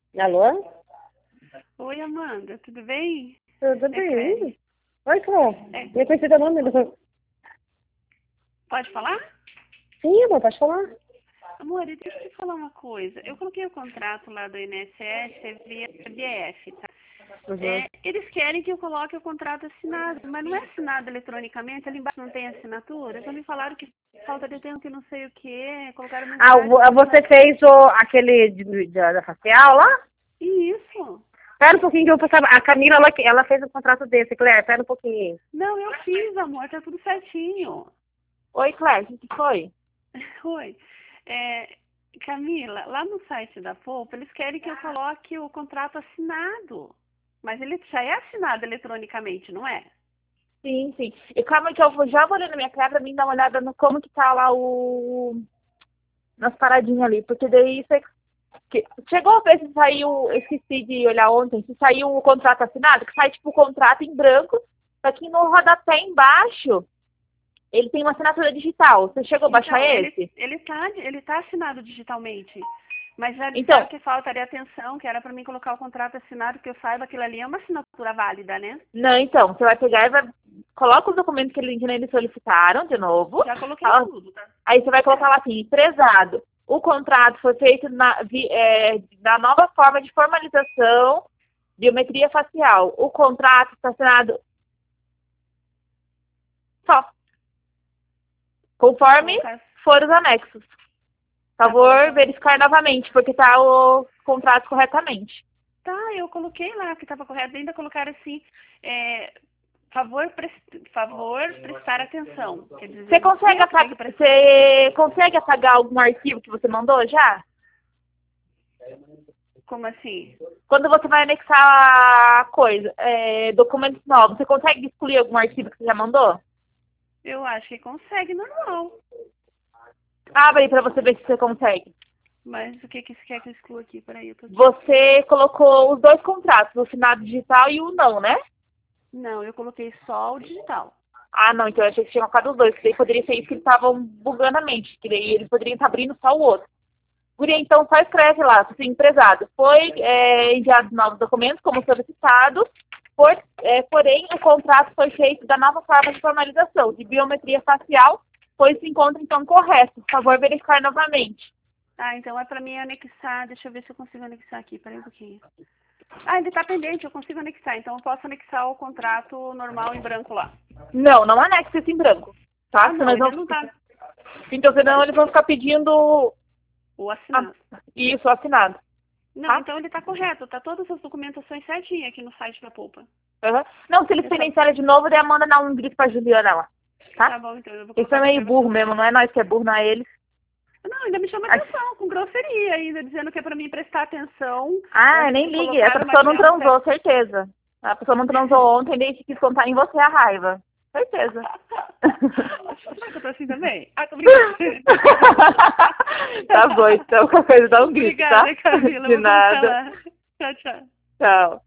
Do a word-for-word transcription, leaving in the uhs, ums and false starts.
Alô? Oi, Amanda, tudo bem? Tudo É bem? Clélia. Oi, Clô. É, Eu conheci teu nome. do- pode falar? Sim, amor, pode falar. Amor, deixa eu te falar uma coisa. Eu coloquei o contrato lá do I N S S via B F, tá? Uhum. É, eles querem que eu coloque o contrato assinado, mas não é assinado eletronicamente, ali embaixo não tem assinatura. Então me falaram que falta de tempo, que não sei o quê, colocaram Ah, mensagem vo- que você não... fez o, aquele de, de- da facial lá? Isso! Pera um pouquinho que eu vou passar. A Camila, ela, ela fez o contrato desse, Claire. Pera um pouquinho. Não, eu fiz, amor, tá tudo certinho. Oi, Claire, o que que foi? Oi. É, Camila, lá no site da Poupa, eles querem que eu coloque o contrato assinado. Mas ele já é assinado eletronicamente, não é? Sim, sim. E calma que eu vou, já vou ali na minha cara pra mim dar uma olhada no como que tá lá o... nas paradinhas ali. Porque daí você... que- chegou a ver se saiu... Eu esqueci de olhar ontem. Se saiu o contrato assinado, que sai tipo o contrato em branco. Só que no rodapé embaixo, ele tem uma assinatura digital. Você chegou a baixar Então, ele esse? ele tá, ele tá assinado digitalmente. Mas já disseram Então, que faltaria atenção, que era para mim colocar o contrato assinado, que eu saiba que aquilo ali é uma assinatura válida, né? não, então, você vai pegar e vai... Coloca os documentos que eles, que eles solicitaram de novo. Já coloquei Ah, tudo, tá? aí você vai colocar lá assim, prezado. O contrato foi feito na, vi- é, na nova forma de formalização, biometria facial. O contrato está assinado só, conforme Colocar, for os anexos. Por tá favor, colocando. verificar novamente, porque está o contrato corretamente. Tá, eu coloquei lá que estava correto, ainda colocaram assim, é, favor, pres- favor prestar atenção. Quer dizer, Você fui consegue, eu que tenho apagar, que prestar. você consegue apagar algum arquivo que você mandou já? Como assim? Quando você vai anexar a coisa, é, documentos novos, você consegue excluir algum arquivo que você já mandou? Eu acho que consegue normal. Abre aí pra você ver se você consegue. Mas o que, que você quer que eu exclua aqui? Peraí, eu tô aqui. Você colocou os dois contratos, o assinado digital e o não, né? Não, eu coloquei só o digital. Ah, não, então eu achei que tinha colocado os dois, que daí poderia ser isso que eles estavam bugando a mente, que daí eles poderiam estar abrindo só o outro. Guria, então só escreve lá, assim, empresado. Foi é, enviados novos documentos, como solicitado, por, é, porém o contrato foi feito da nova forma de formalização, de biometria facial, pois se encontra então correto. Por favor, verificar novamente. Ah, então é pra mim anexar. Deixa eu ver se eu consigo anexar aqui. Peraí um pouquinho. Ah, ele tá pendente, eu consigo anexar. Então eu posso anexar o contrato normal em branco lá. Não, não anexe isso em branco. Tá? Ah, não, Senão eles ele vão, não tá. então, senão eles vão ficar pedindo O a- assinado. isso assinado. Não, Tá? então ele tá correto. Tá todas as documentações certinhas aqui no site da Poupa. Uhum. Não, se eles Eu só... penitenciarem de novo, daí a Amanda dá um grito pra Juliana lá. Tá? Tá bom, então eu vou Eles colocar são na meio burro observação. mesmo, não é nós que é burro, não é eles. Não, ainda me chama Ai. atenção, com grosseria ainda, dizendo que é pra mim prestar atenção. Ah, Onde nem ligue, colocaram essa o pessoa não material transou, certo. certeza. A pessoa não transou ontem, daí quis contar em você a raiva. Certeza. Será que eu tô assim também? Ah, tô brincando. Tá bom, então qualquer coisa dá um grito, Obrigada, tá? Camila. De Vou colocar nada. lá. Tchau, tchau. Tchau.